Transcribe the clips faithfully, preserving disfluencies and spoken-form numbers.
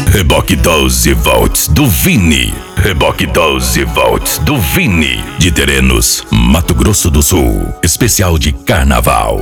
Reboque doze volts do Vini. Reboque doze volts do Vini. De Terenos, Mato Grosso do Sul. Especial de carnaval.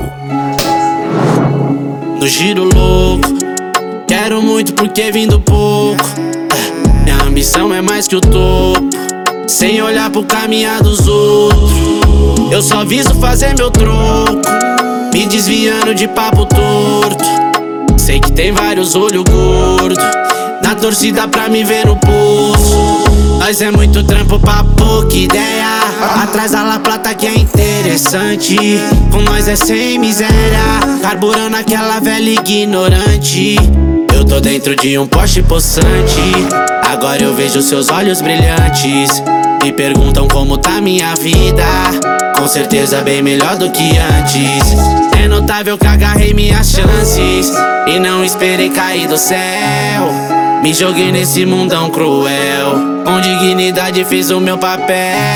No giro louco, quero muito porque vim do pouco. Minha ambição é mais que o topo, sem olhar pro caminhar dos outros. Eu só viso fazer meu troco, me desviando de papo torto. Sei que tem vários olhos gordos na torcida pra me ver no poço. Nós é muito trampo pra pouca ideia, atrás da La Plata que é interessante. Com nós é sem miséria, carburando aquela velha ignorante. Eu tô dentro de um Porsche possante, agora eu vejo seus olhos brilhantes. Me perguntam como tá minha vida, com certeza bem melhor do que antes. É notável que agarrei minhas chances e não esperei cair do céu. Me joguei nesse mundão cruel, com dignidade fiz o meu papel.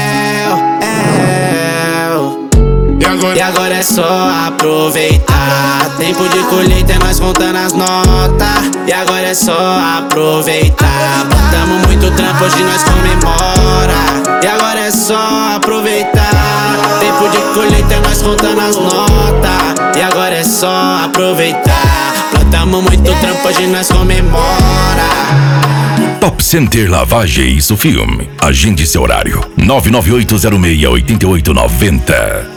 É. E agora? E agora é só aproveitar. Tempo de colheita é nós contando as notas. E agora é só aproveitar. Botamos muito trampo, hoje nós comemora. E agora é só aproveitar. Tempo de colheita é nós contando as notas. E agora é só aproveitar. Plantamos muito trampo, hoje nós comemora. Top Center Lavagens e Filme. Agende seu horário. nove nove oito zero seis oito oito nove zero.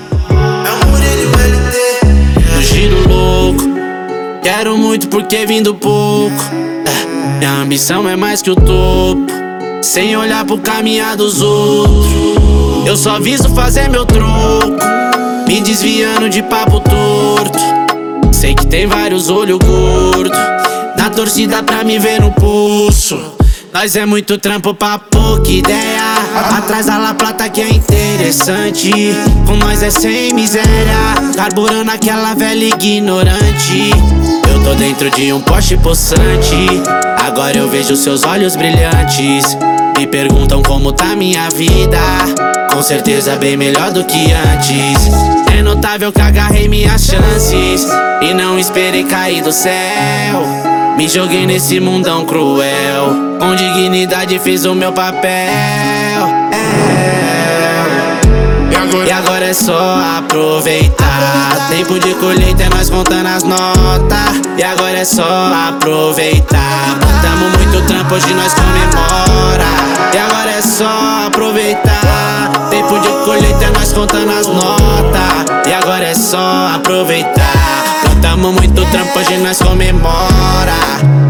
No giro louco, quero muito porque vim do pouco. Minha ambição é mais que o topo, sem olhar pro caminhar dos outros. Eu só viso fazer meu troco, me desviando de papo torto. Sei que tem vários olhos gordos na torcida pra me ver no pulso. Nós é muito trampo pra pouca ideia, atrás da La Plata que é interessante. Com nós é sem miséria, carburando aquela velha ignorante. Eu tô dentro de um Porsche possante, agora eu vejo seus olhos brilhantes. Me perguntam como tá minha vida, com certeza bem melhor do que antes. É notável que agarrei minhas chances e não esperei cair do céu. Me joguei nesse mundão cruel, com dignidade fiz o meu papel. É. E agora? E agora é só aproveitar. Tempo de colheita é nós contando as notas. E agora é só aproveitar. Botamos muito trampo, hoje nós comemora. E agora é só aproveitar. Tempo de colheita é nós contando as notas. E agora é só aproveitar. Plantamos muito trampo, hoje nós comemora.